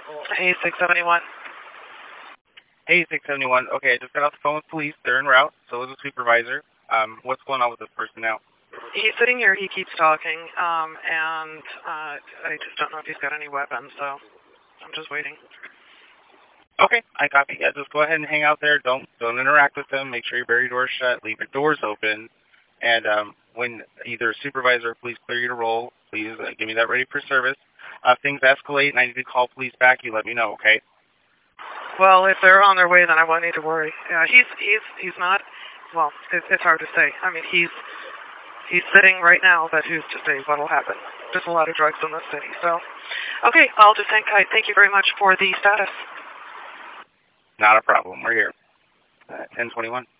Hey, 671. Hey, 671. Okay, I just got off the phone with police. They're en route. So is the supervisor. What's going on with this person now? He's sitting here. He keeps talking, and I just don't know if he's got any weapons, so I'm just waiting. Okay, I copy. Yeah, just go ahead and hang out there. Don't interact with them. Make sure you bury your doors shut. Leave your doors open. And when either supervisor or police clear you to roll, please give me that ready for service. If things escalate and I need to call police back, you let me know, okay? Well, if they're on their way, then I won't need to worry. He's not. Well, it's hard to say. I mean, he's sitting right now, but who's to say what'll happen? There's a lot of drugs in the city, so okay. I'll just thank you very much for the status. Not a problem. We're here. 1021.